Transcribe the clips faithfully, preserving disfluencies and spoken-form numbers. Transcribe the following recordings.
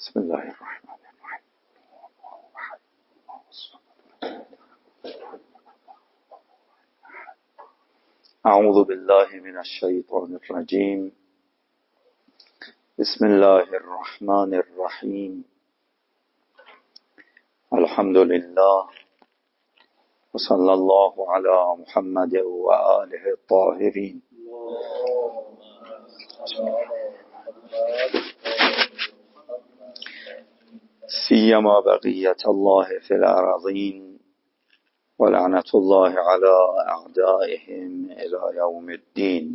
بسم الله الرحمن الرحیم. اعوذ بالله من الشیطان الرجیم. بسم الله الرحمن الرحیم. الحمد لله و صلی الله علی محمد و آله الطاهرین. سیما بقیت الله فی الارضین و لعنت الله علی اعدائهم الی یوم الدین.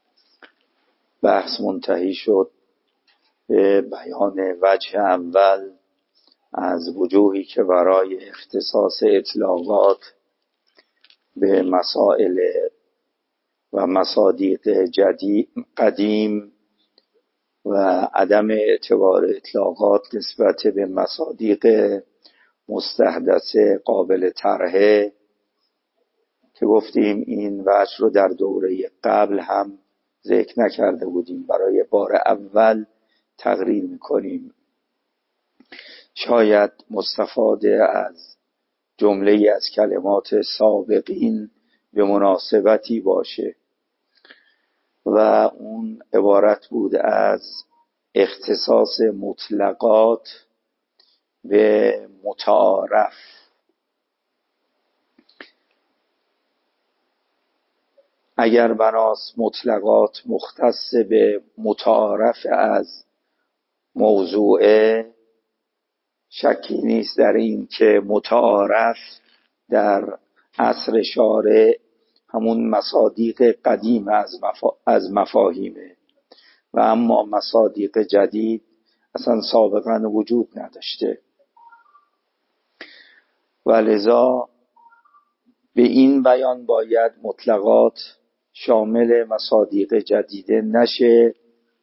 بحث منتهی شد به بیان وجه اول از وجوهی که برای اختصاص اطلاقات به مسائل و مصادیق جدید قدیم و عدم اعتبار اطلاقات نسبت به مصادیق مستحدث قابل طرحه که گفتیم این وجه رو در دوره قبل هم ذکر نکرده بودیم، برای بار اول تقریر میکنیم. شاید مستفاده از جمله از کلمات سابقین به مناسبتی باشه و اون عبارت بود از اختصاص مطلقات به متعارف. اگر بناس مطلقات مختص به متعارف از موضوعه، شکی نیست در این که متعارف در عصر شارع همون مصادیق قدیم از, مفا... از مفاهیمه و اما مصادیق جدید اصلا سابقا وجود نداشته و لذا به این بیان باید مطلقات شامل مصادیق جدیده نشه،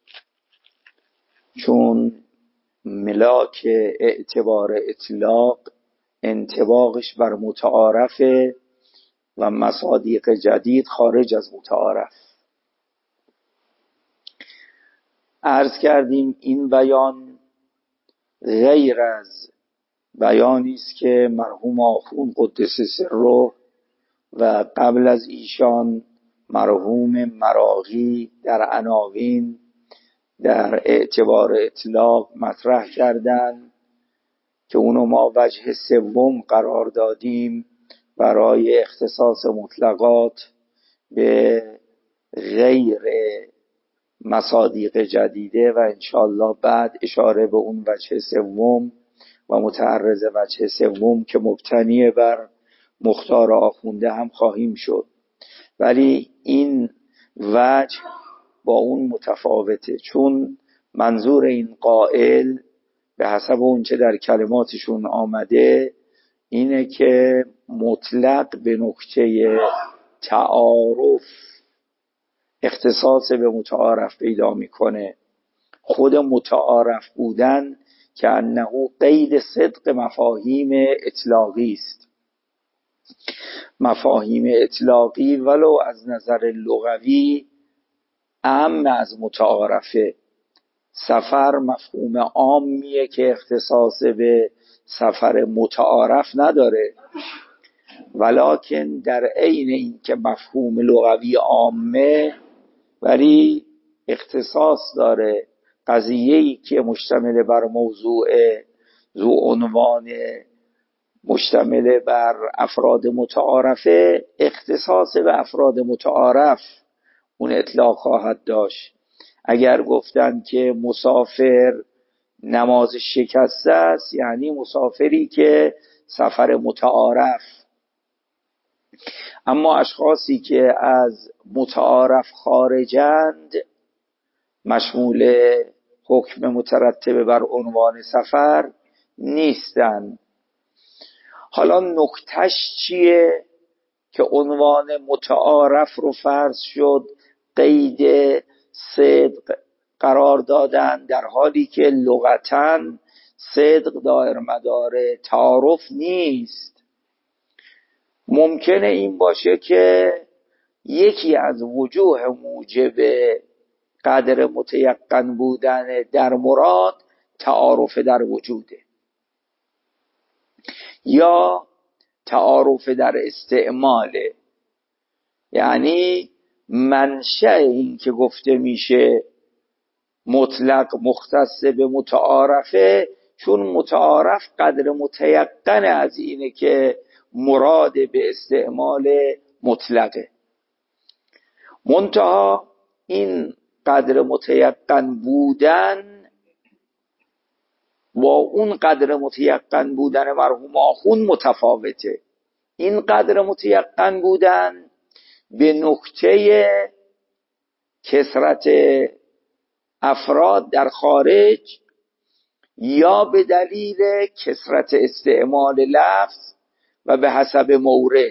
چون ملاک اعتبار اطلاق انطباقش بر متعارفه و مصادیق جدید خارج از متعارف. عرض کردیم این بیان غیر از بیانی است که مرحوم آخوند قدس سره و قبل از ایشان مرحوم مراغی در عناوین در اعتبار اطلاق مطرح کردند که اونو ما وجه سوم قرار دادیم برای اختصاص مطلقات به غیر مصادیق جدیده و انشاءالله بعد اشاره به اون وجه سوم و متعرض وجه سوم که مبتنی بر مختار آخونده هم خواهیم شد. ولی این وجه با اون متفاوته، چون منظور این قائل به حسب اون چه در کلماتشون آمده اینه که مطلق به نکته تعارف اختصاص به متعارف پیدا میکنه. خود متعارف بودن که انه قید صدق مفاهیم اطلاقی است. مفاهیم اطلاقی ولو از نظر لغوی اهم از متعارفه. سفر مفهوم عامیه که اختصاص به سفر متعارف نداره، ولکن در عین این که مفهوم لغوی عامه ولی اختصاص داره. قضیه‌ای که مشتمل بر موضوع ذو عنوان مشتمل بر افراد متعارفه، اختصاص به افراد متعارف اون اطلاق خواهد داشت. اگر گفتن که مسافر نماز شکسته است، یعنی مسافری که سفر متعارف. اما اشخاصی که از متعارف خارجند مشمول حکم مترتب بر عنوان سفر نیستند. حالا نکتهش چیه که عنوان متعارف رو فرض شد قید صدق قرار دادن، در حالی که لغتاً صدق دایر مدار تعارف نیست. ممکنه این باشه که یکی از وجوه موجب قدر متیقن بودن در مراد تعارف در وجوده، یا تعارف در استعماله. یعنی منشأ این که گفته میشه مطلق مختص به متعارفه، چون متعارف قدر متیقن از اینه که مراد به استعمال مطلقه. منتها این قدر متیقن بودن با اون قدر متیقن بودن مرحوم آخوند متفاوته. این قدر متیقن بودن به نکته کثرت افراد در خارج یا به دلیل کثرت استعمال لفظ و به حسب مورد.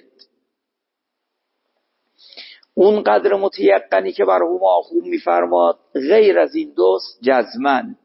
اون قدر متیقنی که مرحوم آخوند میفرماد غیر از این دوست جزمن،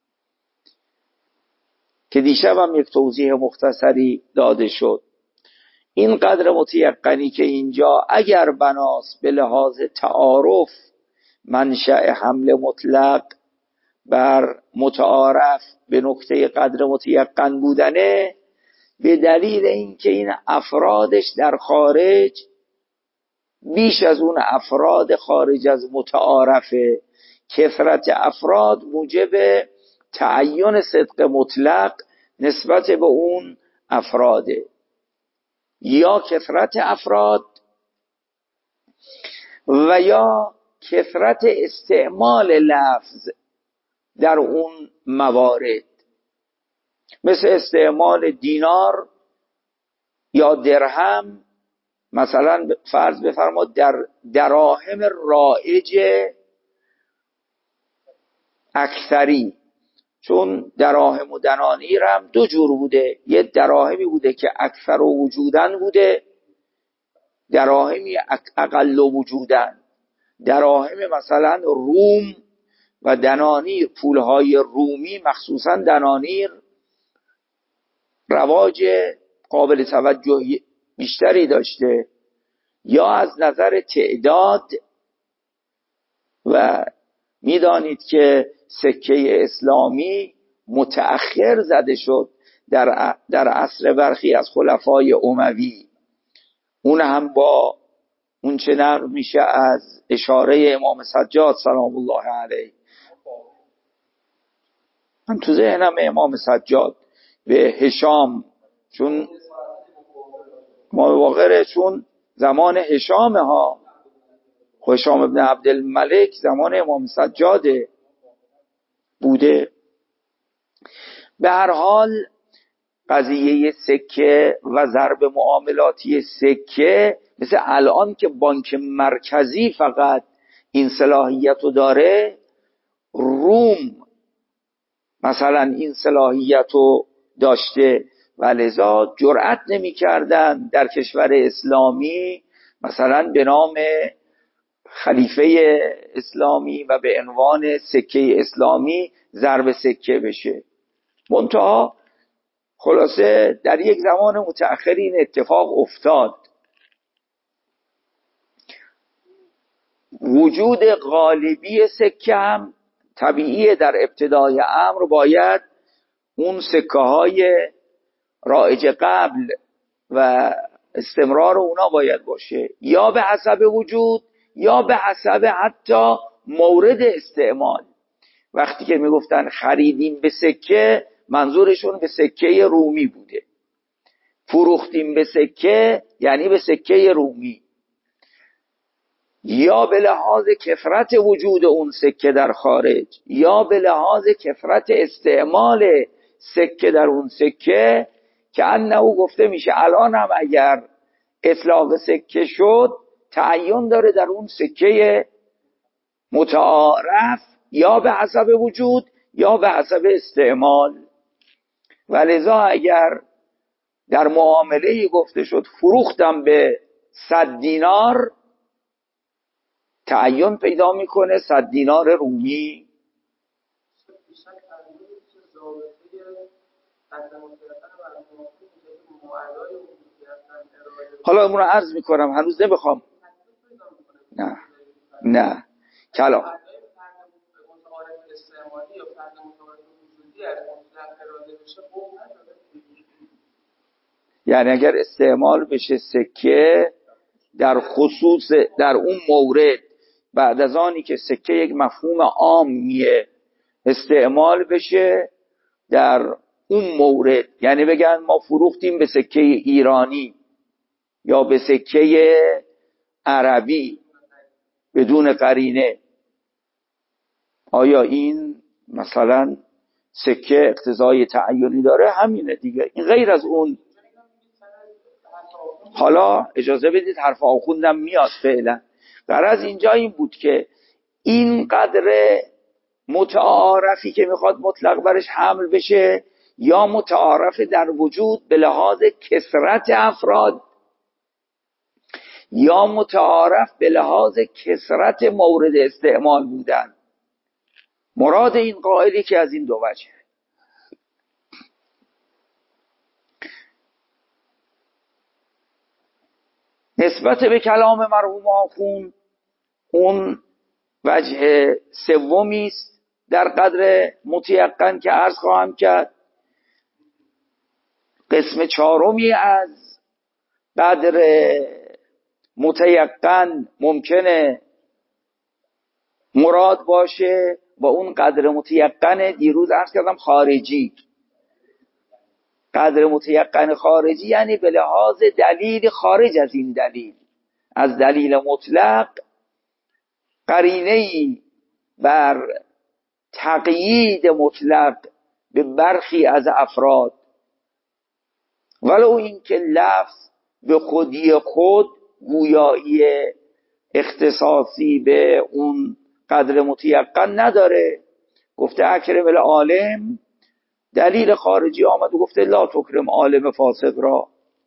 که دیشب هم یک توضیح مختصری داده شد. این قدر متیقنی که اینجا اگر بناس به لحاظ تعارف منشأ حمل مطلق بر متعارف به نکته قدر متیقن بودنه، به دلیل اینکه این افرادش در خارج بیش از اون افراد خارج از متعارفه. کثرت افراد موجب تعین صدق مطلق نسبت به اون افراده، یا کثرت افراد و یا کثرت استعمال لفظ در اون موارد، مثل استعمال دینار یا درهم. مثلا فرض بفرماد در دراهم رایج اکثری، چون دراهم و دنانیر هم دو جور بوده، یه دراهمی بوده که اکثر و وجودن بوده، دراهمی اقل و وجودن. دراهم مثلا روم و دنانیر، پولهای رومی مخصوصا دنانیر رواج قابل توجه بیشتری داشته، یا از نظر تعداد. و میدانید که سکه اسلامی متأخر زده شد در در عصر برخی از خلفای اموی، اون هم با اون چه نقل میشه از اشاره امام سجاد سلام الله علیه. من تو ذهنم امام سجاد به هشام، چون مواقره، چون زمان هشام ها، هشام ابن عبدالملک زمان امام سجاده بوده. به هر حال قضیه سکه و ضرب معاملاتی سکه مثل الان که بانک مرکزی فقط این صلاحیت رو داره، روم مثلا این صلاحیت رو داشته و لذا جرأت نمی کردن در کشور اسلامی مثلا به نام خلیفه اسلامی و به عنوان سکه اسلامی ضرب سکه بشه. منتها خلاصه در یک زمان متأخر این اتفاق افتاد. وجود غالبی سکه هم طبیعیه، در ابتدای امر باید اون سکه های رایج قبل و استمرار اونا باید باشه، یا به حسب وجود یا به حسب حتی مورد استعمال. وقتی که میگفتن خریدیم به سکه، منظورشون به سکه رومی بوده. فروختیم به سکه یعنی به سکه رومی، یا به لحاظ کثرت وجود اون سکه در خارج یا به لحاظ کثرت استعمال سکه در اون سکه، که انه گفته میشه الان هم اگر اطلاق سکه شد تعین داره در اون سکه متعارف یا به حسب وجود یا به حسب استعمال. ولذا اگر در معامله گفته شد فروختم به صد دینار، تعین پیدا میکنه صد دینار رومی. حالا اون رو عرض میکنم، هنوز نمیخوام. نه نه کلام یعنی اگر استعمال بشه سکه در خصوص در اون مورد، بعد از آنی که سکه یک مفهوم عامیه استعمال بشه در اون مورد، یعنی بگن ما فروختیم به سکه ایرانی یا به سکه عربی بدون قرینه، آیا این مثلا سکه اقتضای تعینی داره؟ همینه دیگه، این غیر از اون. حالا اجازه بدید حرف آخوندم میاد فعلا. غرض اینجا این بود که این قدر متعارفی که میخواد مطلق برش حمل بشه، یا متعارف در وجود به لحاظ کثرت افراد، یا متعارف به لحاظ کثرت مورد استعمال بودن. مراد این قائلی که از این دو وجه. نسبت به کلام مرحوم آخوند، اون وجه سومی است در قدر متیقن که عرض خواهم کرد. قسم چهارمی از قدر متیقن ممکنه مراد باشه با اون قدر متیقن دیروز عرض کردم خارجی. قدر متیقن خارجی یعنی به لحاظ دلیل خارج از این دلیل، از دلیل مطلق قرینه‌ای بر تقیید مطلق به برخی از افراد، ولو این که لفظ به خودی خود گویایی اختصاصی به اون قدر متیقن نداره. گفته اکرم العالم، دلیل خارجی آمد و گفته لا تکرم عالم فاسق را،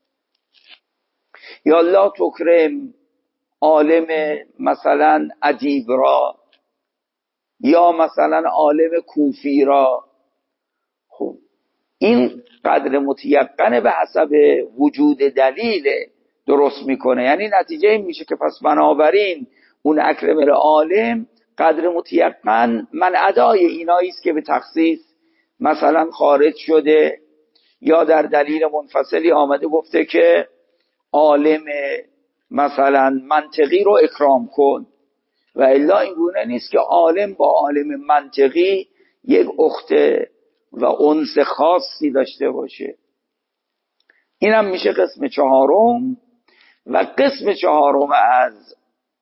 یا لا تکرم عالم مثلا ادیب را، یا مثلا عالم کوفی را. خب این قدر متیقن به حسب وجود دلیل درست میکنه، یعنی نتیجه این میشه که پس بنابراین اون اکرم العالم قدر متیقن من ادای اینایی است که به تخصیص مثلا خارج شده، یا در دلیل منفصلی آمده گفته که عالم مثلا منطقی رو اکرام کن، و الا این گونه نیست که عالم با عالم منطقی یک اخته و انس خاصی داشته باشه. اینم میشه قسم چهارم. و قسم چهارم از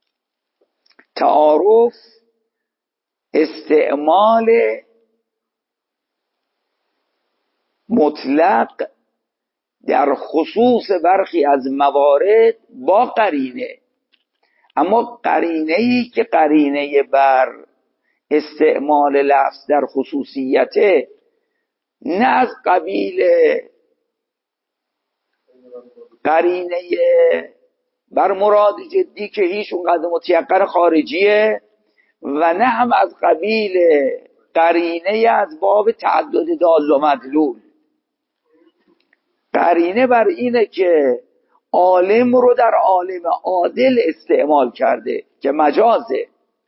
تعارف استعمال مطلق در خصوص برخی از موارد با قرینه، اما قرینه‌ای که قرینه بر استعمال لفظ در خصوصیته، نه از قبیل قرینه بر مراد جدی که هیچ اونقدر متیقن خارجیه، و نه هم از قبیل قرینه از باب تعدد دال و مدلول. قرینه بر اینه که عالم رو در عالم عادل استعمال کرده که مجازه،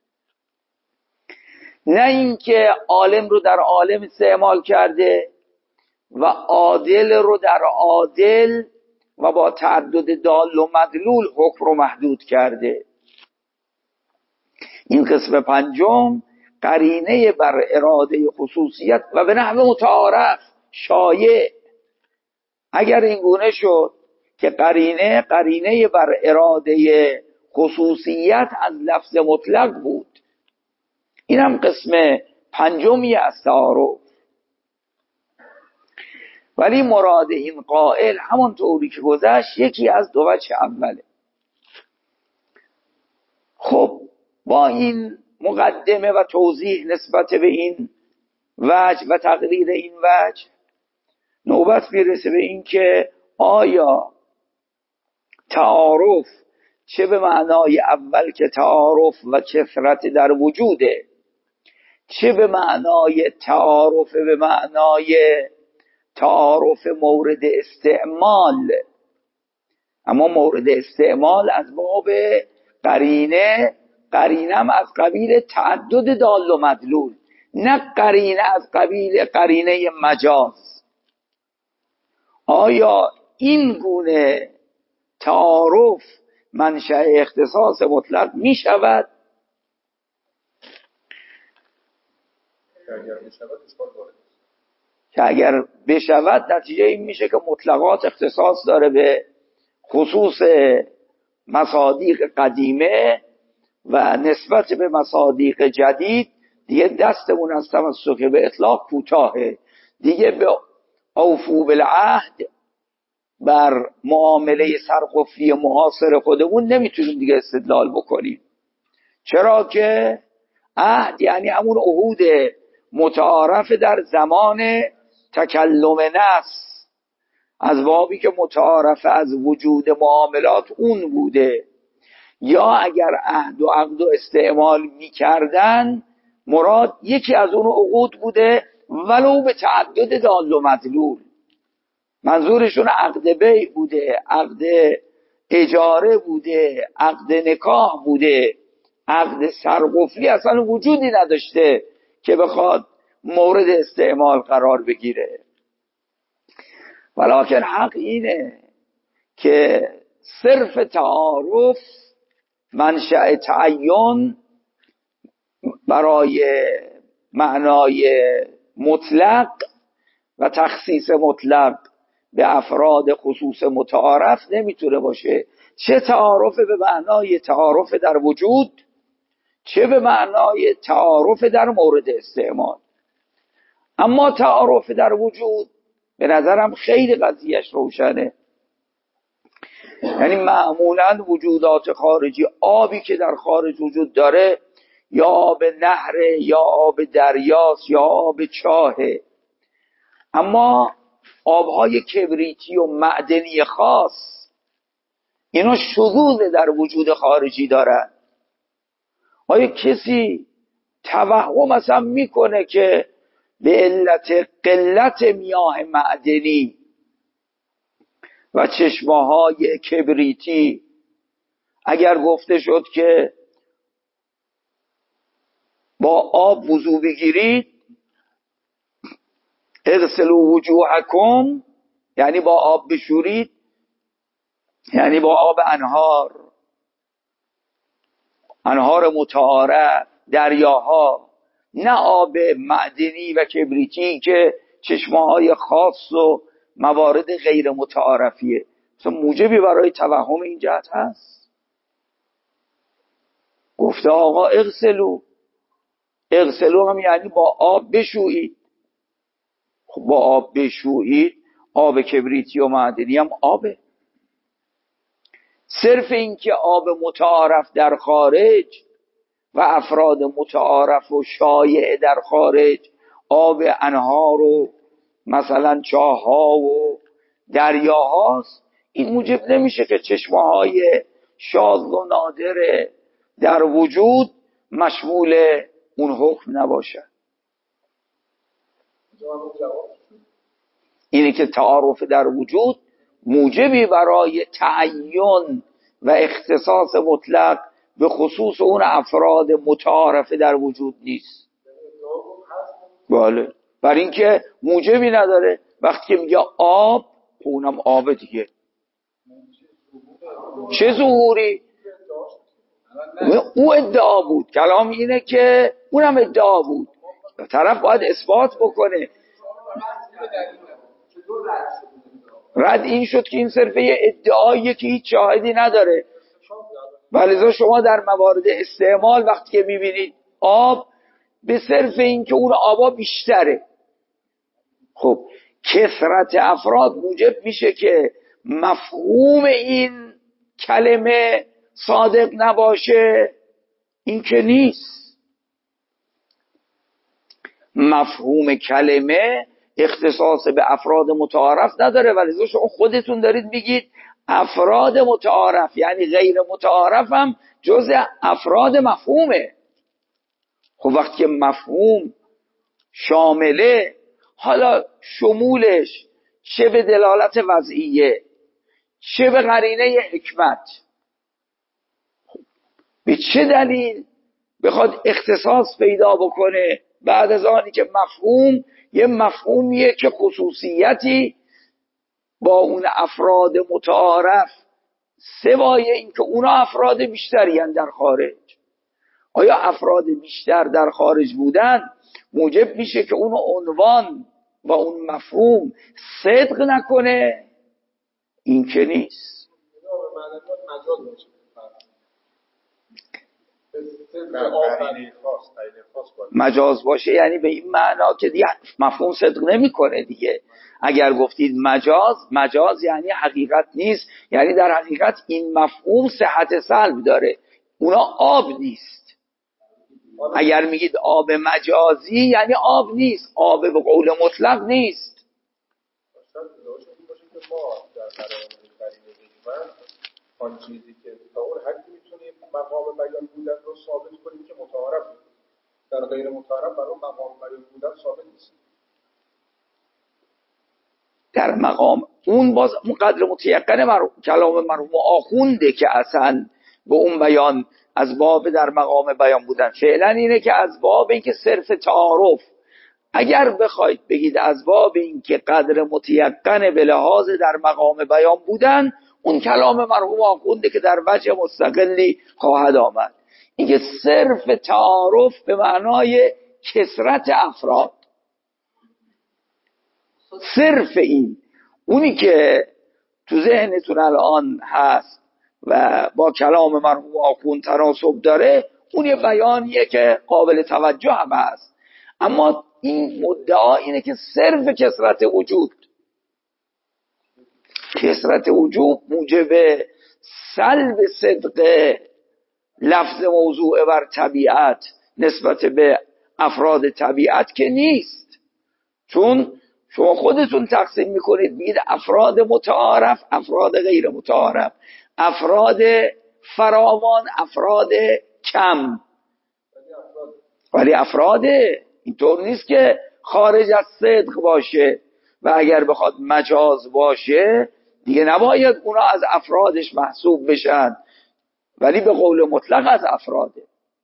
نه اینکه عالم رو در عالم استعمال کرده و عادل رو در عادل و با تعدد دال و مدلول حکم رو محدود کرده. این قسم پنجم قرینه بر اراده خصوصیت و به نحو متعارف شایع. اگر این گونه شد که قرینه قرینه بر اراده خصوصیت از لفظ مطلق بود، اینم قسم پنجمی از تعارف. ولی مراد این قائل همانطوری که گذشت یکی از دو وجه اوله. خب با این مقدمه و توضیح نسبت به این وجه و تقریر این وجه، نوبت میرسه به این که آیا تعارف چه به معنای اول که تعارف و کثرت در وجوده، چه به معنای تعارف به معنای تعارف مورد استعمال، اما مورد استعمال از باب قرینه، قرینم از قبیل تعدد دال و مدلول، نه قرینه از قبیل قرینه مجاز. آیا این گونه تعارف منشأ اختصاص مطلق می شود؟ که اگر بشود نتیجه این میشه که مطلقات اختصاص داره به خصوص مصادیق قدیمه و نسبت به مصادیق جدید دیگه دستمون از تمسک به اطلاق کوتاهه، دیگه به اوفو بالعهد بر معامله سرقفلی معاصر خودمون نمیتونیم دیگه استدلال بکنیم. چرا که عهد یعنی همون عهود متعارف در زمان تکلم نص، از بابی که متعارف از وجود معاملات اون بوده، یا اگر عهد و عقد و استعمال میکردن مراد یکی از اون عقود بوده ولو به تعدد دال و مدلول. منظورشون عقد بیع بوده، عقد اجاره بوده، عقد نکاح بوده. عقد سرقفلی اصلا وجودی نداشته که بخواد مورد استعمال قرار بگیره. ولکن حق اینه که صرف تعارف منشأ تعین برای معنای مطلق و تخصیص مطلق به افراد خصوص متعارف نمیتونه باشه، چه تعارف به معنای تعارف در وجود، چه به معنای تعارف در مورد استعمال. اما تعارف در وجود به نظرم خیلی قضیهش روشنه. یعنی معمولا وجودات خارجی، آبی که در خارج وجود داره یا آب نهره یا آب دریاست یا آب چاهه، اما آبهای کبریتی و معدنی خاص اینا شذوذ در وجود خارجی دارن. آیا کسی توهم اصلا میکنه که به علت قلت میاه معدنی و چشمه‌های کبریتی اگر گفته شد که با آب وضو بگیرید، اغسلوا وجوهکم، یعنی با آب بشورید، یعنی با آب انهار، انهار متعارف، دریاها، نه آب معدنی و کبریتی که چشمه‌های خاص و موارد غیر متعارفیه. مثلا موجبی برای توهم این جهت هست. گفته آقا اغسلو، اغسلو هم یعنی با آب بشویید. خب با آب بشویید، آب کبریتی و معدنی هم آبه. صرف این که آب متعارف در خارج و افراد متعارف و شایع در خارج آب انهار و مثلا چاه‌ها و دریاهاست، این موجب نمیشه که چشمه‌های شاذ و نادر در وجود مشمول اون حکم نباشه. اینه که تعارف در وجود موجبی برای تعین و اختصاص مطلق به خصوص اون افراد متعارف در وجود نیست. بله، برای اینکه موجبی نداره. وقتی که میگه آب، اونم آب دیگه، چه ظهوری؟ او ادعا بود. کلام اینه که اونم ادعا بود، طرف باید اثبات بکنه. رد این شد که این صرفه یه ادعاییه که هیچ شاهدی نداره. ولذا شما در موارد استعمال وقتی که میبینید آب، به صرف این که اون آبا بیشتره، خب کثرت افراد موجب میشه که مفهوم این کلمه صادق نباشه. این که نیست. مفهوم کلمه اختصاص به افراد متعارف نداره، ولی شما خودتون دارید میگید افراد متعارف، یعنی غیر متعارف هم جز افراد مفهومه. خب وقتی که مفهوم شامله، حالا شمولش چه به دلالت وضعیه چه به قرینه حکمت، به چه دلیل بخواد اختصاص پیدا بکنه بعد از آنی که مفهوم یه مفهومیه که خصوصیتی با اون افراد متعارف سوای این که اونا افراد بیشتری هن در خارج. آیا افراد بیشتر در خارج بودن موجب میشه که اون عنوان و اون مفهوم صدق نکنه؟ این که نیست. مجاز باشه یعنی به این معنا که دیگه مفهوم صدق نمیکنه دیگه. اگر گفتید مجاز، مجاز یعنی حقیقت نیست، یعنی در حقیقت این مفهوم صحت سلب داره، اونا آب نیست. اگر میگید آب مجازی یعنی آب نیست، آب به قول مطلق نیست. آن چیزی که تا اون حدی میتونیم مقام بیان بودن رو ثابت کنیم که متعارف، در غیر متعارف برای مقام بیان بودن ثابت نیست. در مقام اون باز اون قدر متیقن مرحوم کلام مرحوم آخونده که اصلا به اون بیان از باب در مقام بیان بودن. فعلا اینه که از باب این که صرف تعارف، اگر بخواید بگید از باب این که قدر متیقن به لحاظ در مقام بیان بودن، اون کلام مرحوم آخونده که در وجه مستقلی خواهد آمد. این که صرف تعارف به معنای کثرت افراد، صرف این، اونی که تو ذهنتون الان هست و با کلام مرحوم آخوند تناسب داره، اون یه بیانیه که قابل توجه هم هست. اما این مدعا اینه که صرف کثرت وجود، کثرت وجود موجب سلب صدق لفظ موضوع بر طبیعت نسبت به افراد طبیعت که نیست. چون شما خودتون تقسیم میکنید، میگید افراد متعارف، افراد غیر متعارف، افراد فراوان، افراد کم. ولی افراد اینطور نیست که خارج از صدق باشه و اگر بخواد مجاز باشه دیگه نباید اونا از افرادش محسوب بشن، ولی به قول مطلق از افراده.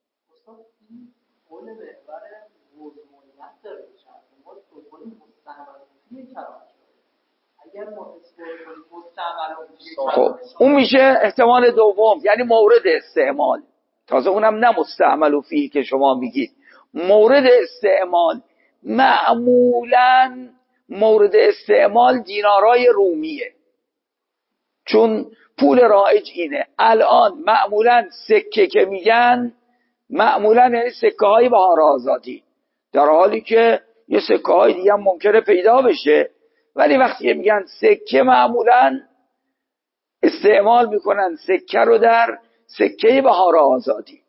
خب اون میشه احتمال دوم، یعنی مورد استعمال. تازه اونم نه مستعمل فیه که شما میگید، مورد استعمال. معمولا مورد استعمال دینارای رومیه، چون پول رایج اینه. الان معمولا سکه که میگن معمولا یعنی سکه های بهار آزادی، در حالی که یه سکه های دیگه هم ممکنه پیدا بشه، ولی وقتی میگن سکه معمولا استعمال میکنن سکه رو در سکه بهار آزادی.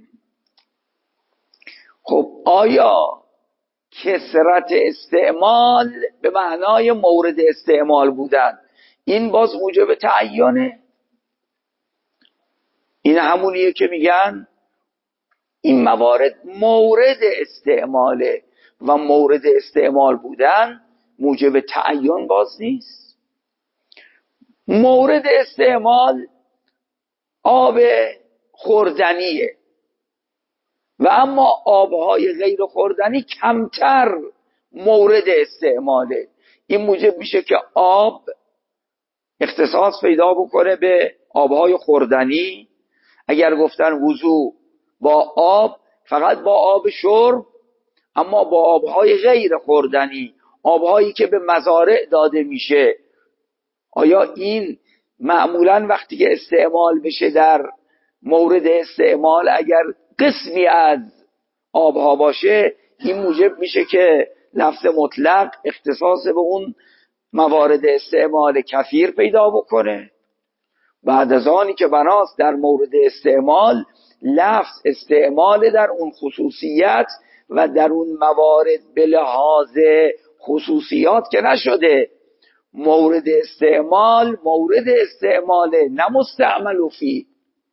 خب آیا کثرت استعمال به معنای مورد استعمال بودن این باز موجب تعیینه؟ این همونیه که میگن این موارد مورد استعماله و مورد استعمال بودن موجب تعیین باز نیست. مورد استعمال آب خوردنیه و اما آبهای غیر خوردنی کمتر مورد استعماله. این موجب میشه که آب اختصاص پیدا بکنه به آبهای خوردنی. اگر گفتن وضو با آب، فقط با آب شرب، اما با آبهای غیر خوردنی، آبهایی که به مزارع داده میشه، آیا این معمولا وقتی که استعمال بشه در مورد استعمال اگر قسمی از آبها باشه، این موجب میشه که لفظ مطلق اختصاص به اون موارد استعمال کثیر پیدا بکنه؟ بعد از آنی که بناست در مورد استعمال لفظ استعمال در اون خصوصیت و در اون موارد به لحاظ خصوصیات که نشده، مورد استعمال مورد استعمال نه مستعمل فی.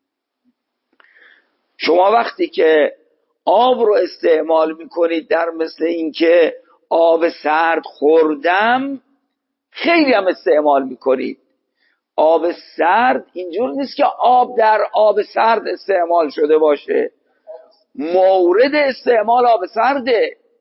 شما وقتی که آب رو استعمال میکنید در مثل این که آب سرد خوردم، خیلی هم استعمال میکنید. آب سرد اینجور نیست که آب در آب سرد استعمال شده باشه، مورد استعمال آب سرده.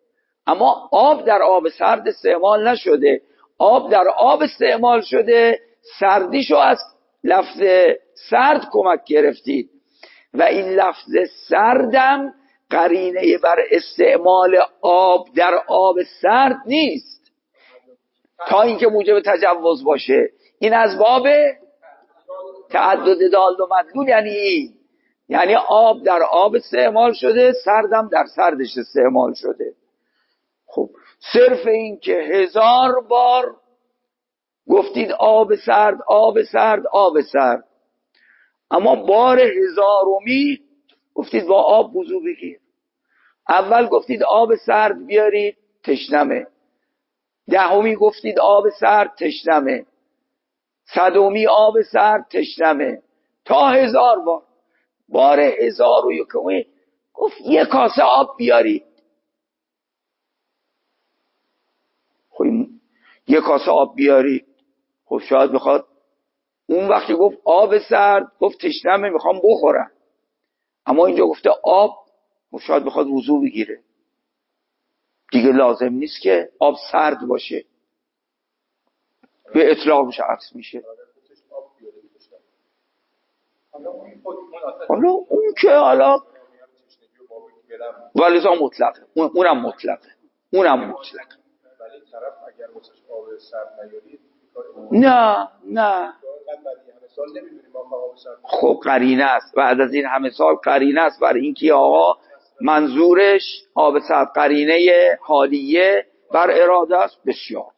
اما آب در آب سرد استعمال نشده. آب در آب استعمال شده، سردیشو از لفظ سرد کمک گرفتید و این لفظ سردم قرینه بر استعمال آب در آب سرد نیست تا اینکه موجب تجوز باشه. این از باب تعدد دال و مدلول یعنی یعنی آب در آب استعمال شده، سردم در سردش استعمال شده. خب صرف این که هزار بار گفتید آب سرد آب سرد آب سرد، اما بار هزارمی گفتید با آب وضو بگیر. اول گفتید آب سرد بیارید تشنمه، دهمی گفتید آب سرد تشنمه، صدومی آب سرد تشنمه، تا هزار بار. بار هزار و یکمی گفت یه کاسه آب بیارید. خب یه کاسه آب بیارید، خب شاید بخواد اون وقتی گفت آب سرد گفت تشنمه میخوام بخورم، اما اینجا گفته آب، خب شاید بخواد وضو بگیره، دیگه لازم نیست که آب سرد باشه، به اطلاق مشخص میشه. حالا اون که حالا ولذا مطلقه، اونم مطلقه اونم مطلقه ولی طرف اگر واسش آب سرد نیارید نه نه خب قرینه است، بعد از این همه سال قرینه است برای اینکه آقا منظورش آب سرد قرینه حالیه بر اراده است. بسیار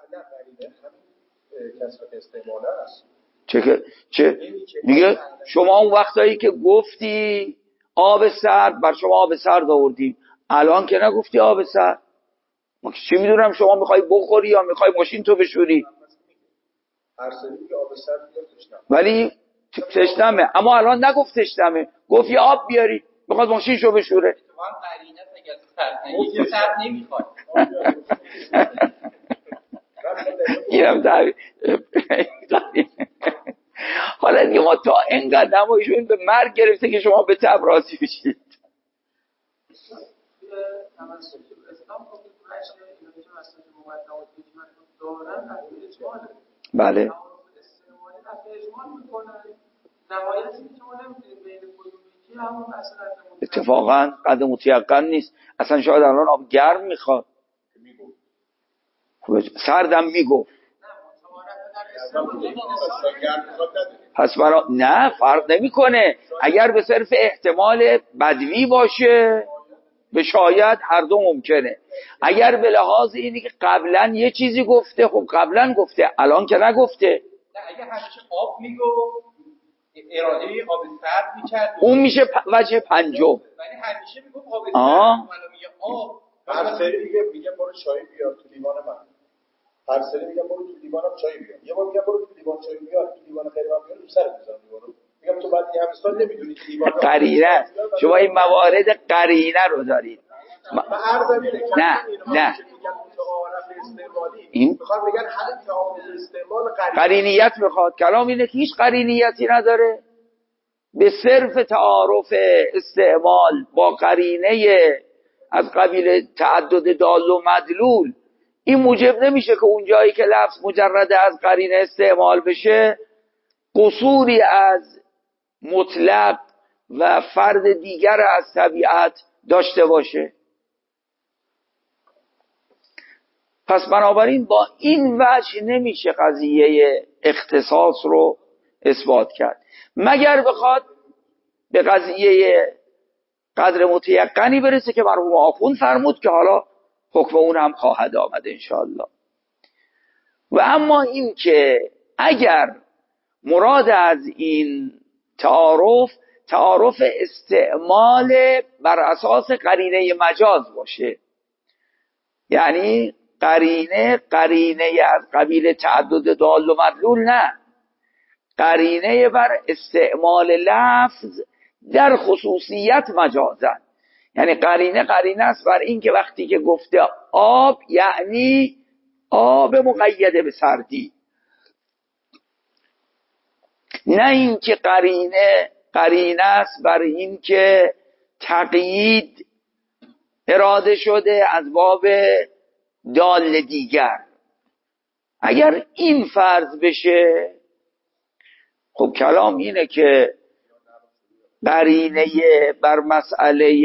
چه چه دیگه شما اون وقتایی که گفتی آب سرد بر شما آب سرد آوردیم، الان که نگفتی آب سرد، ما چی میدونم شما میخوای بخوری یا میخوای ماشین تو بشوری. ولی تشنمه، اما الان نگفت تشنمه، گفت یه آب بیاری میخواد ماشین شو بشوره. اینم در حالا دیگه ما تا اینقدر نمایشون به مرگ گرفته که شما به تب راضی بشید. بله اتفاقا قد متیقن نیست، اصلا شاید الان آب گرم میخواد، سردم میگفت، پس برا نه فرق نمیکنه. اگر به صرف احتمال بدوی باشه به شاید هر دو ممکنه. اگر به لحاظ اینی که قبلا یه چیزی گفته، خب قبلا گفته الان که نگفته. نه اگر همیشه آب میگفت اراده آب سرد میکرد اون میشه وجه پنجم. ولی همیشه میگفت آب سرد، حالا میگه آب هر سری میگه میگه برو چای بیار تو لیوان من، هر سری میگه برو تو لیوانم چای بیار، یه بار میگه برو تو لیوان چای بیار، تو لیوان خیلی من بیار، تو سرت میذارم لیوانو، میگم تو بعد همه سال نمیدونی که لیوان قرینه. شما این موارد قرینه رو دارید. ما عرض نه نه این میخواد بگن همین تعامل استعمال قرینیت میخواد. کلام اینه که هیچ قرینیتی نداره، به صرف تعارف استعمال با قرینه از قبیل تعدد دال و مدلول این موجب نمیشه که اون جایی که لفظ مجرد از قرینه استعمال بشه قصوری از مطلق و فرد دیگر از طبیعت داشته باشه. پس بنابراین با این وجه نمیشه قضیه اختصاص رو اثبات کرد، مگر بخواد به قضیه قدر متیقنی برسه که مرحوم آخوند فرمود که حالا حکم اون هم خواهد آمد انشاءالله. و اما این که اگر مراد از این تعارف تعارف استعمال بر اساس قرینه مجاز باشه، یعنی قرینه قرینه از قبیل تعدد دال و مدلول، نه قرینه بر استعمال لفظ در خصوصیت مجازن، یعنی قرینه قرینه است بر این که وقتی که گفته آب یعنی آب مقید به سردی، نه این که قرینه قرینه است بر این که تقیید اراده شده از باب دال دیگر. اگر این فرض بشه، خب کلام اینه که قرینه بر مسئله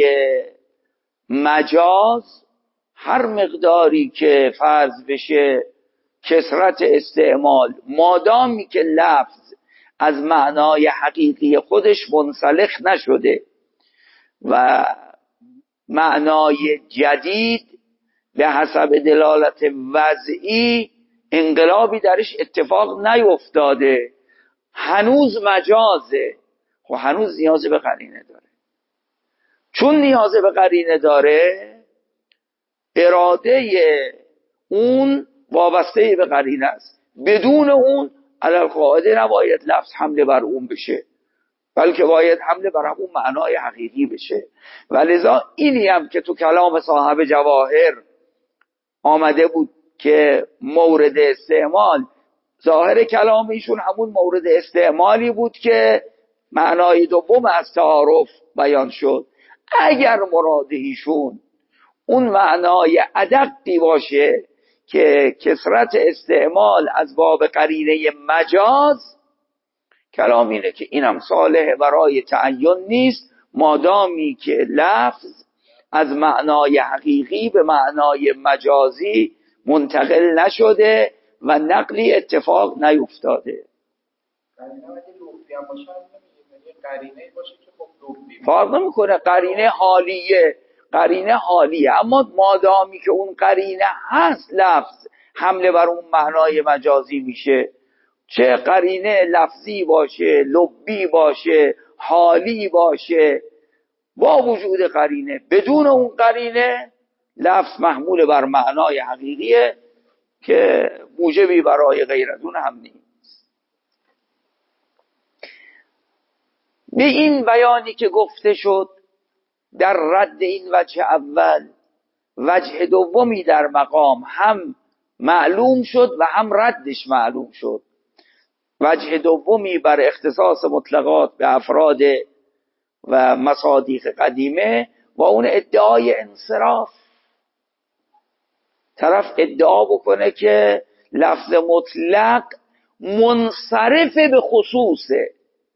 مجاز هر مقداری که فرض بشه کثرت استعمال، مادامی که لفظ از معنای حقیقی خودش منسلخ نشده و معنای جدید به حسب دلالت وضعی انقلابی درش اتفاق نیفتاده، هنوز مجازه. خب هنوز نیاز به قرینه داره. چون نیاز به قرینه داره، اراده اون وابسته به قرینه است. بدون اون علی القاعده نباید لفظ حمله بر اون بشه، بلکه باید حمله بر اون معنای حقیقی بشه. و لذا اینی هم که تو کلام صاحب جواهر آمده بود که مورد استعمال، ظاهر کلام ایشون همون مورد استعمالی بود که معنای دوم از تعارف بیان شد. اگر مراد ایشون اون معنای ادقی باشه که کثرت استعمال از باب قرینه مجاز، کلام اینه که اینم صالح برای تعین نیست، مادامی که لفظ از معنای حقیقی به معنای مجازی منتقل نشده و نقلی اتفاق نیفتاده. قرینه اگه لفظی هم باشه، یعنی قرینه باشه که خب لفظی فرق نمیکنه، قرینه حالیه، قرینه حالیه، اما مادامی که اون قرینه هست لفظ حمله بر اون معنای مجازی میشه. چه قرینه لفظی باشه، لبی باشه، حالی باشه، با وجود قرینه، بدون اون قرینه لفظ محمول بر معنای حقیقیه که موجبی برای غیر از اون هم نیست. به این بیانی که گفته شد در رد این وجه اول، وجه دومی در مقام هم معلوم شد و هم ردش معلوم شد. وجه دومی بر اختصاص مطلقات به افراد و مصادیق قدیمه و اون ادعای انصراف. طرف ادعا بکنه که لفظ مطلق منصرف به خصوصه،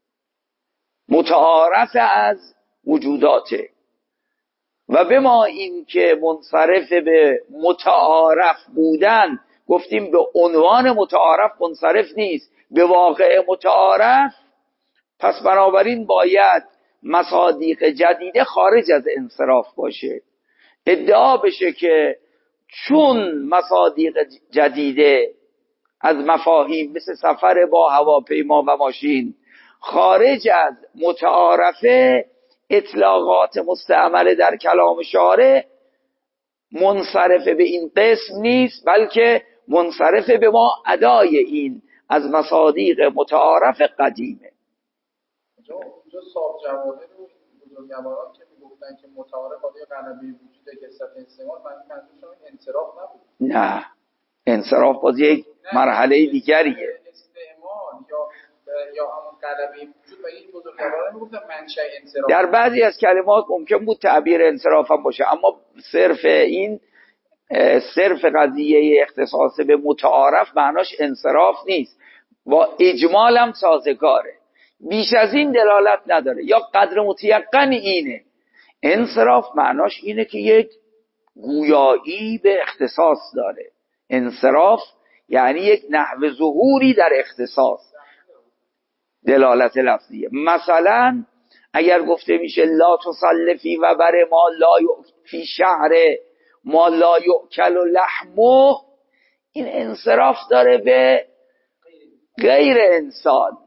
متعارف از وجوداته، و به ما این که منصرف به متعارف بودن گفتیم به عنوان متعارف منصرف نیست، به واقع متعارف، پس بنابراین باید مصادیق جدیده خارج از انصراف باشه. ادعا بشه که چون مصادیق جدیده از مفاهیم مثل سفر با هواپیما و ماشین خارج از متعارفه، اطلاقات مستعمله در کلام شارع منصرف به این قسم نیست، بلکه منصرف به ما ادای این از مصادیق متعارف قدیمه. اونجا صاحب جواهر رو بزرگواران که میگفتن که متعارف حالی غلبه وجود کثرت استعمال، من منظورشون انصراف نبود. نه، انصراف باز یک مرحله دیگریه. استعمال یا یا همون غلبه وجود و این بزرگواران میگفتن منشأ انصراف. در بعضی از کلمات ممکن بود تعبیر انصراف هم باشه، اما صرف این صرف قضیه اختصاص به متعارف معناش انصراف نیست، با اجمال هم سازگاره، بیش از این دلالت نداره، یا قدر متیقن اینه. انصراف معناش اینه که یک گویایی به اختصاص داره. انصراف یعنی یک نحو ظهوری در اختصاص، دلالت لفظیه. مثلا اگر گفته میشه لا تصلفی و بر ما لا فی شهر ما لا یؤکل لحمه، این انصراف داره به غیر انسان.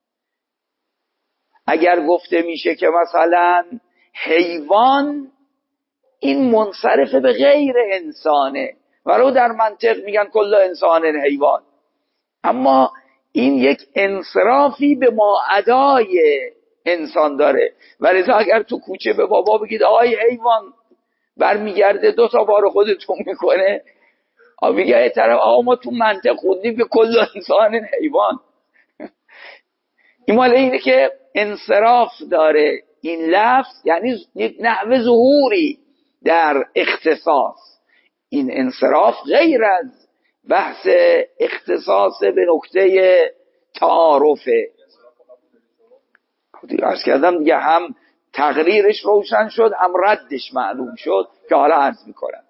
اگر گفته میشه که مثلا حیوان، این منصرف به غیر انسانه، ولو در منطق میگن کل انسان حیوان، اما این یک انصرافی به ماعدای انسان داره. ولذا اگر تو کوچه به بابا بگید آقای حیوان، برمیگرده دو تا بار خودتون میکنه، میگه ای طرف آقا ما تو منطق خوندیم که کل انسان حیوان. این مال اینه که انصراف داره این لفظ، یعنی یک نحو ظهوری در اختصاص. این انصراف غیر از بحث اختصاص به نکته تعارفه. دیگه عرض کردم دیگه هم تقریرش روشن شد هم ردش معلوم شد که حالا عرض میکنم.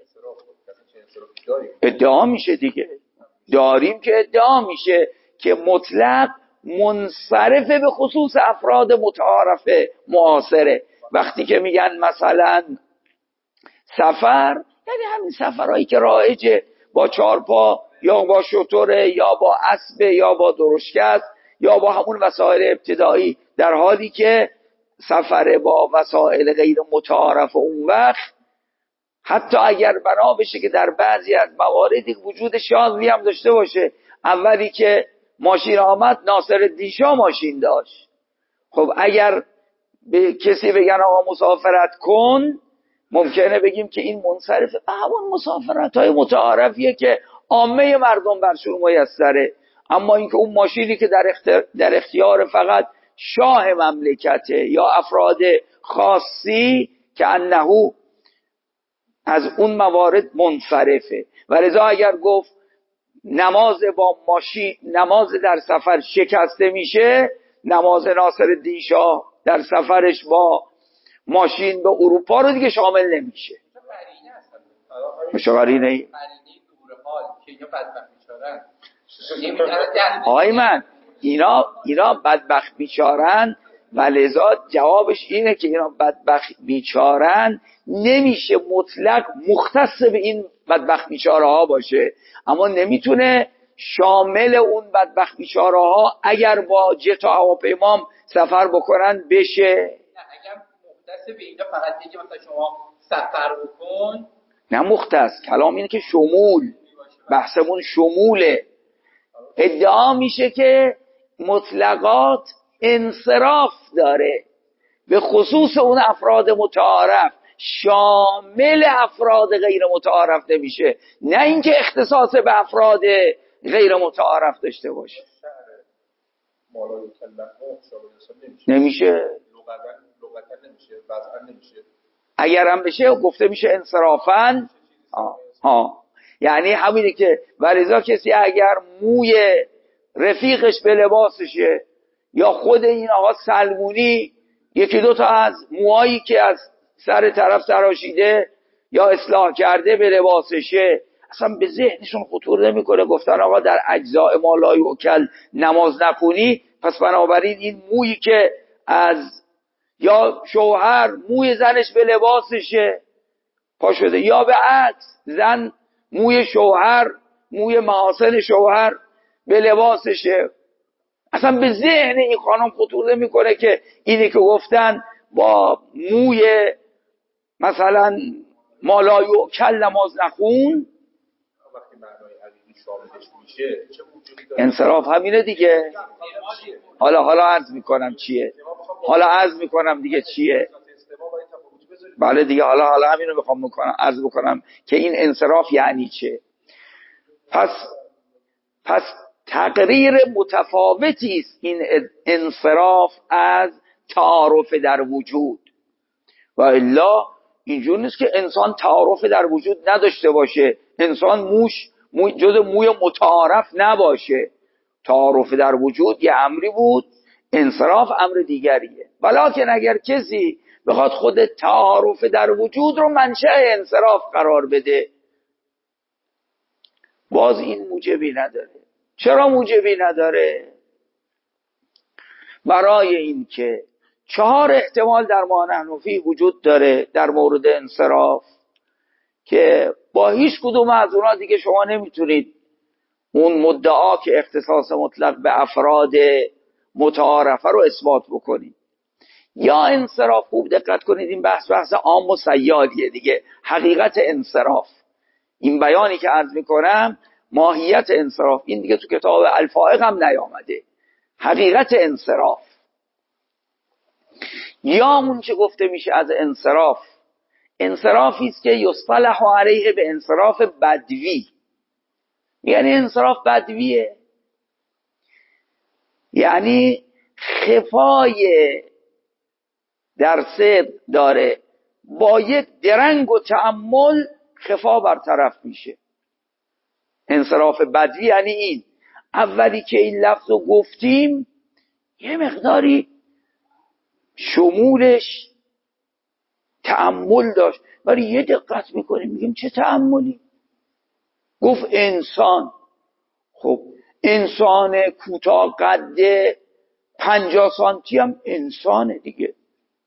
ادعا میشه دیگه، داریم که ادعا میشه که مطلق منصرفه به خصوص افراد متعارفه معاصره. وقتی که میگن مثلا سفر، یعنی همین سفرهایی که رایجه، با چارپا یا با شتر یا با اسب یا با درشکه است یا با همون وسایل ابتدایی، در حالی که سفر با وسایل غیر متعارف اون وقت حتی اگر بنا بشه که در بعضی از مواردی وجود شاذی هم داشته باشه. اولی که ماشین آمد ناصرالدین شاه ماشین داشت. خب اگر به کسی بگن آقا مسافرت کن، ممکنه بگیم که این منصرفه به همون مسافرت های متعارفیه که عامه مردم برشون میسره. اما اینکه اون ماشینی که در, اختیار در اختیار فقط شاه مملکته یا افراد خاصی که انهو از اون موارد منصرفه. و لذا اگر گفت نماز با ماشین، نماز در سفر شکسته میشه، نماز ناصرالدین شاه در سفرش با ماشین به اروپا رو دیگه شامل نمیشه. میشه قرینه ای آی من اینا اینا بدبخت بیچارن و لذا جوابش اینه که اینا بدبخت بیچارن نمیشه مطلق مختص به این بدبخت بیچاره ها باشه، اما نمیتونه شامل اون بدبخت بیچاره ها اگر با جت و هواپیما سفر بکنن بشه. اگر مختص به اینا فقط دیگه مثلا شما سفر بکن، نه مختص، کلام اینه که شمول، بحثمون شموله. ادعا میشه که مطلقات انصراف داره به خصوص اون افراد متعارف، شامل افراد غیر متعارف نمیشه، نه اینکه اختصاص به افراد غیر متعارف داشته باشه. نمیشه، اگر هم بشه گفته میشه انصرافاً. ها ها یعنی همینه که ولذا کسی اگر موی رفیقش به لباسشه یا خود این آقا سلمونی یکی دو تا از موهایی که از سر طرف تراشیده یا اصلاح کرده به لباسشه، اصلا به ذهنشون خطور نمیکنه گفتن آقا در اجزاء ما لا یؤکل نماز نکنی، پس بنابراین این مویی که از یا شوهر موی زنش به لباسشه پا شده، یا به عکس زن موی شوهر موی محاسن شوهر به لباسشه، اصلا به ذهن این خانم خطور نمیکنه که اینی که گفتن با موی مثلا ما لا یؤکل نماز نخون. انصراف همینه دیگه. حالا حالا عرض میکنم چیه حالا عرض میکنم دیگه چیه بله دیگه حالا حالا همینو میخوام بکنم عرض بکنم که این انصراف یعنی چه. پس پس تقریر متفاوتی است این انصراف از تعارف در وجود. و الا اینجور نیست که انسان تعارف در وجود نداشته باشه، انسان موش مو جز موی متعارف نباشه. تعارف در وجود یه امری بود، انصراف امر دیگریه. ولکن اگر کسی بخواد خود تعارف در وجود رو منشأ انصراف قرار بده، باز این موجبی نداره. چرا موجبی نداره؟ برای این که چهار احتمال در ما نحنفی وجود داره در مورد انصراف که با هیچ کدوم از اونها دیگه شما نمیتونید اون مدعا که اختصاص مطلق به افراد متعارفه رو اثبات بکنید. یا انصراف، خوب دقت کنید این بحث بحث عام و سیالیه دیگه، حقیقت انصراف، این بیانی که عرض میکنم ماهیت انصراف، این دیگه تو کتاب الفائق هم نیامده. حقیقت انصراف یا اون چه گفته میشه از انصراف، انصرافی است که یصطلح علیه به انصراف بدوی. یعنی انصراف بدویه، یعنی خفای در صدق داره با یک درنگ و تأمل خفا برطرف میشه. انصراف بدوی یعنی این، اولی که این لفظ رو گفتیم یه مقداری شمولش تأمل داشت، ولی یه دقت میکنیم میگیم چه تأملی؟ گفت انسان. خب انسان کوتاه قد پنجاه سانتی هم انسانه دیگه.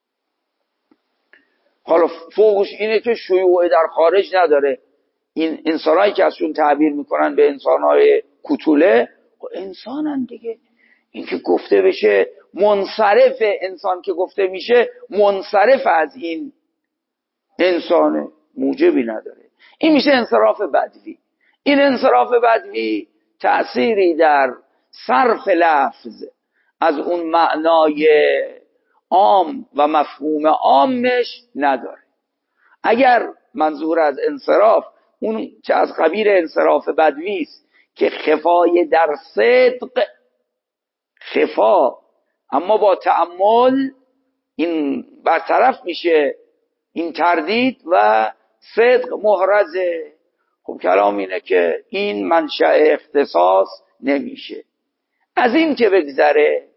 حالا فوقش اینه که شیوع در خارج نداره. این انسانهایی که ازشون تعبیر میکنن به انسانهای کوتوله، خب انسانن دیگه. این که گفته بشه منصرف، انسان که گفته میشه منصرف از این انسانه، موجبی نداره. این میشه انصراف بدوی. این انصراف بدوی تأثیری در صرف لفظ از اون معنای عام و مفهوم عامش نداره. اگر منظور از انصراف اون که از قبیل انصراف بدوی است که خفای در صدق، خفا اما با تأمل این برطرف میشه، این تردید و صدق محرزه. خب کلام اینه که این منشأ اختصاص نمیشه. از این که بگذره،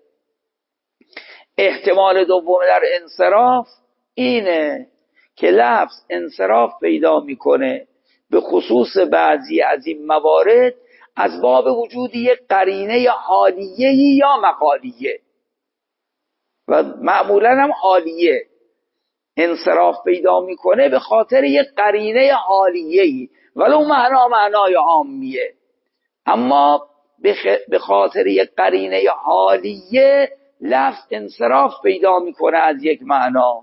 احتمال دوم در انصراف اینه که لفظ انصراف پیدا میکنه به خصوص بعضی از این موارد از باب وجود یک قرینه حالیه یا مقالیه، و معمولا هم حالیه. انصراف پیدا میکنه به خاطر یک قرینه حالیه‌ای، ولو معنا معنای عامیه، اما به خاطر یک قرینه حالیه لفظ انصراف پیدا میکنه از یک معنا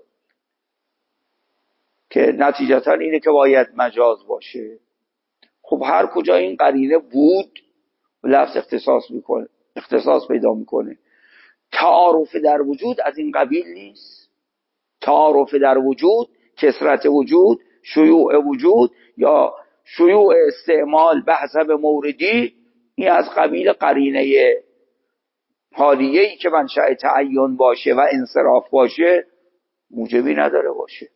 که نتیجتا اینه که باید مجاز باشه. خب هر کجا این قرینه بود لفظ اختصاص میکنه، اختصاص پیدا میکنه. تعارف در وجود از این قبیل نیست. تعارف در وجود، کثرت وجود، شیوع وجود یا شیوع استعمال به حسب موردی، این از قبیل قرینه حالیه‌ای که منشأ تعین باشه و انصراف باشه موجبی نداره باشه.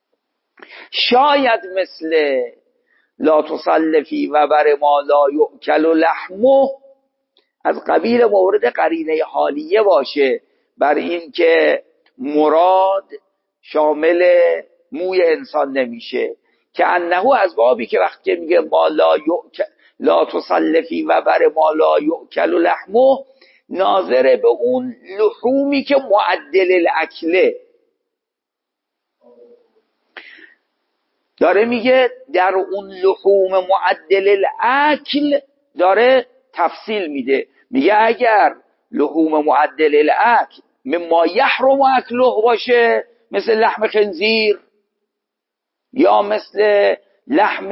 شاید مثل لا تسلفی و بر ما لا یؤکل لحمه از قبیل مورد قرینه حالیه باشه، بر این که مراد شامل موی انسان نمیشه، که انه از بابی که وقتی میگه ما لا یؤکل لا تسلفی و بر ما لا یؤکل لحمه ناظر به اون لحومی که معدل الاکله داره میگه، در اون لحوم معدل الاکل داره تفصیل میده، میگه اگر لحوم معدل الاکل مما یحرم اکله باشه، مثل لحم خنزیر یا مثل لحم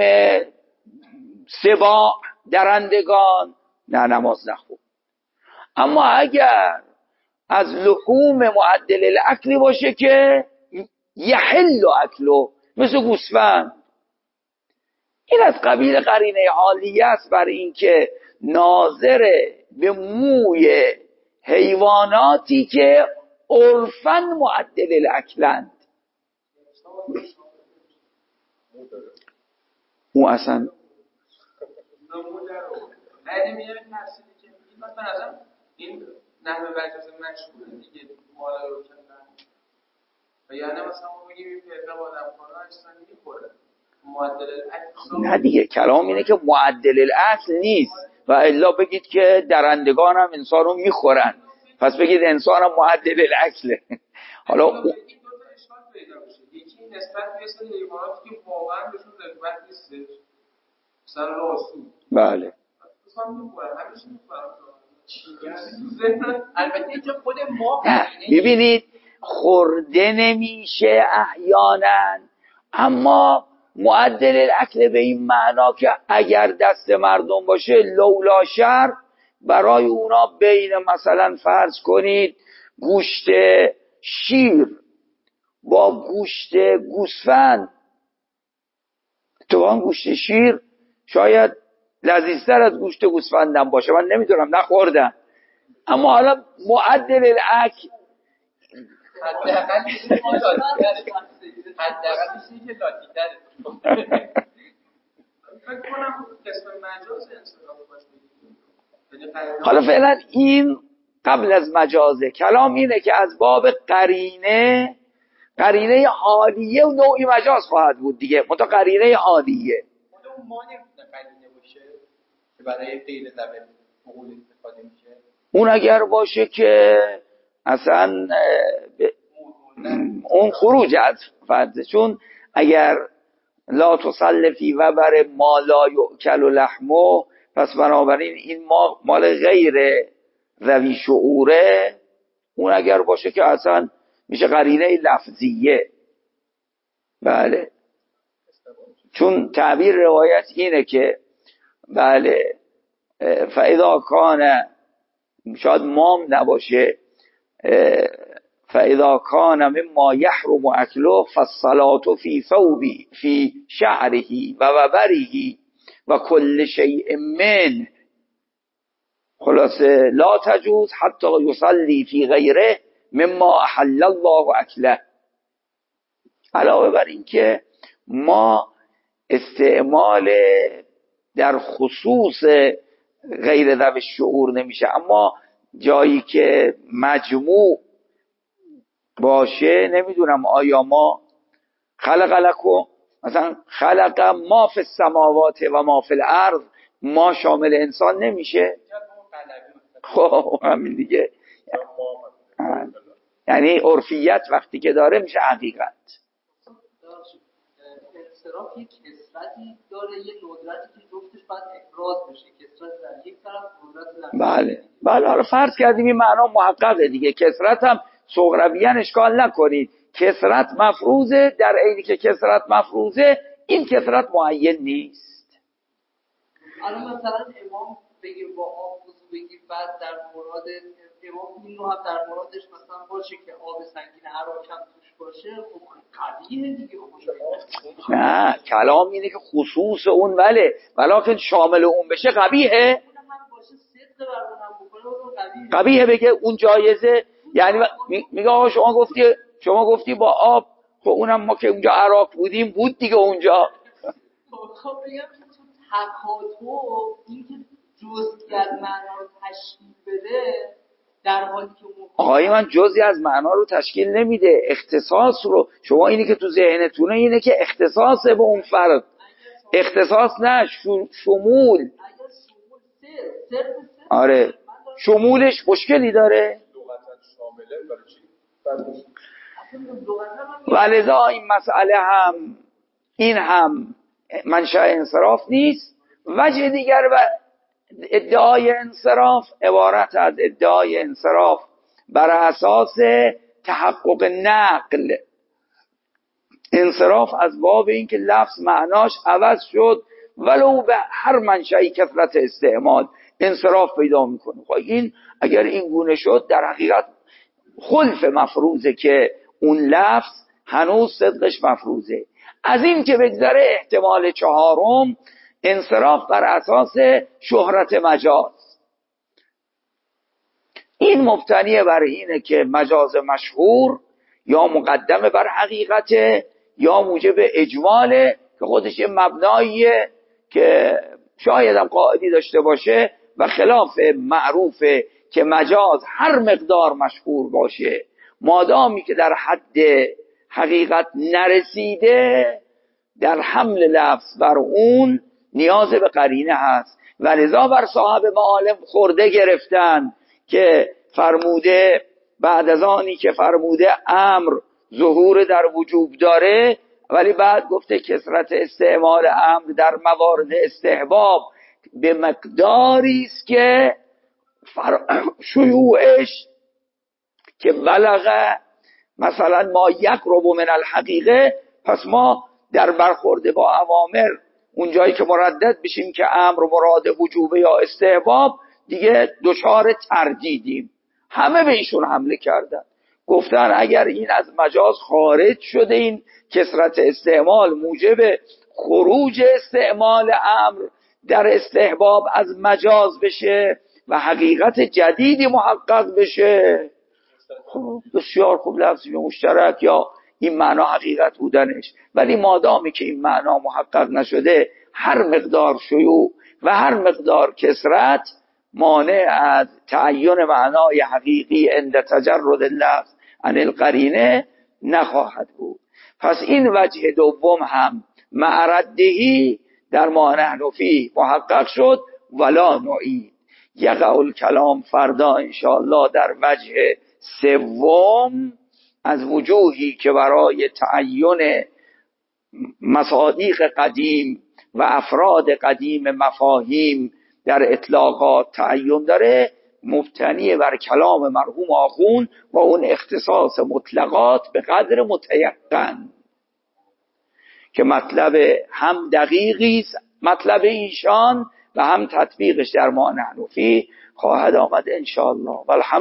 سباع درندگان، نه نماز نخون. اما اگر از لحوم معدل الاکل باشه که یحل اکله، مثل گوسفند، این از قبیل قرینه حالیه است بر اینکه ناظر به موی حیواناتی که عرفاً معدل الاکلند. او اصلا این نحوه برجسته مشغوله دیگه مالا رو کردن و یعنی مثلا ما بگیم این فرقه با دمخانه اجتانی میخوره معدل الاکل، نه دیگه، کلام اینه که معدل الاکل نیست و الا بگید که درندگان هم انسان رو میخورن، پس بگید انسان هم معدل الاکله. حالا این دو تا اشکال پیدا میشه. یکی نسبت به سری حیواناتی که واقعا بهشون رغبت نیستش، مثلا راسو، بله مثلا میخورن، همیشه میخورن. البته اینجا خود ما ببینید خورده نمیشه احیانا، اما معدل الاکل به این معنا که اگر دست مردم باشه لولا شر، برای اونا بین مثلا فرض کنید گوشت شیر با گوشت گوسفند، تو آن گوشت شیر شاید لذیذتر از گوشت گوسفندم باشه، من نمیدونم نخوردم، اما حالا معدل الاکل حداقل چیزی که لاتی داره فکر کنم قسم مجاز انصراف باشه. حالا فعلا این قبل از مجازه. کلام اینه که از باب قرینه، قرینه حالیه و نوعی مجاز خواهد بود دیگه، متا قرینه حالیه. خود اون ما نمیتونه قرینه باشه که برای غیر ذوی عقول استفاده میشه. اون اگر باشه که اصلا اون خروج از فرضه، چون اگر لا تصل فی وبر ما لا یؤکل لحمه، پس بنابراین این ما مال غیر ذوی شعوره، اون اگر باشه که اصلا میشه قرینه لفظیه. بله، چون تعبیر روایت اینه که بله فاذا کان، شاید مام نباشه، فاذا کان مما یحرم اکله فالصلاة فی ثوبی فی شعره و وبره و کل شیء من، خلاصه لا تجوز حتی یصلی فی غیره مما احل الله اکله. علاوه بر این که ما استعمال در خصوص غیر ذوی شعور نمیشه، اما جایی که مجموع باشه، نمیدونم آیا ما خلق لکم، مثلا خلق ما فی السماوات و ما فی الارض، ما شامل انسان نمیشه؟ خب همین دیگه، یعنی عرفیت وقتی که داره میشه حقیقت. انصراف یک کسرتی داره، یه ندرتی که جفتش باید افراز بشه، کسرت در یک طرف، ندرت در بله بله. حالا فرض کردیم این معنا محققه دیگه، کسرت هم صغرویان اشکال نکنید، کسرت مفروضه، در عینی که کسرت مفروضه این کسرت معین نیست. الان مثلا امام بگیر با آب وضو بگیر، بعد در مراد امام این رو هم در مرادش مثلا باشه که آب سنگین عراق هم توش باشه، خب قضیه دیگه خوشایند. نه، کلام اینه که خصوص اون وله ولیکن شامل اون بشه قبیحه. قبیحه بگه اون جایزه، یعنی میگه آقا شما گفتی شما گفتی با آب، خب اونم ما که اونجا عراق بودیم بود دیگه اونجا. خب بگم تو تکاتو این که جزئی از معنا رو تشکیل بده، در حالی که آقای من جزئی از معنا رو تشکیل نمیده، اختصاص رو. شما اینی که تو ذهنتونه اینه که اختصاص به اون فرد، اختصاص نه شمول. آره شمولش مشکلی داره. ولذا این مسئله هم این هم منشأ انصراف نیست. وجه دیگر و ادعای انصراف عبارت از ادعای انصراف بر اساس تحقق نقل. انصراف از باب این که لفظ معناش عوض شد ولو به هر منشأی کثرت استعمال انصراف پیدا میکنه. خب این اگر این گونه شد در حقیقت خلف مفروضه که اون لفظ هنوز صدقش مفروضه. از این که بگذره احتمال چهارم انصراف بر اساس شهرت مجاز. این مبتنی بر اینه که مجاز مشهور یا مقدم بر حقیقت یا موجب اجماله، که خودش یه مبناییه که شاید هم قاعدی داشته باشه و خلاف معروفه که مجاز هر مقدار مشهور باشه مادامی که در حد حقیقت نرسیده در حمل لفظ بر اون نیاز به قرینه هست. و لذا بر صاحب معالم خورده گرفتن که فرموده بعد از آنی که فرموده امر ظهور در وجوب داره، ولی بعد گفته کثرت استعمال امر در موارد استحباب به مقداری است که فر... شیوعش که بلغ مثلا ما یقرب من الحقیقه. پس ما در برخورد با اوامر اون جایی که مردد بشیم که امر مراد وجوب یا استحباب دیگه دچار تردیدیم. همه به ایشون حمله کردن، گفتن اگر این از مجاز خارج شده این کثرت استعمال موجب خروج استعمال امر در استحباب از مجاز بشه و حقیقت جدیدی محقق بشه. خب بسیار خوب، لفظی مشترک یا این معنا حقیقت بودنش. ولی مادامی که این معنا محقق نشده، هر مقدار شیوع و هر مقدار کثرت مانع از تعین معنای حقیقی عند تجرد اللفظ عن القرینه نخواهد بود. پس این وجه دوم هم معردهی در ما نحن فیه محقق شد. ولا نعید یقع الکلام فردا انشاءالله در وجه سوم از وجوهی که برای تعین مصادیق قدیم و افراد قدیم مفاهیم در اطلاقات تعین داره، مبتنی بر کلام مرحوم آخوند و اون اختصاص مطلقات به قدر متیقن که مطلب هم دقیقی مطلب ایشان و هم تطبیقش در ما نحن فیه خواهد آمد انشاءالله.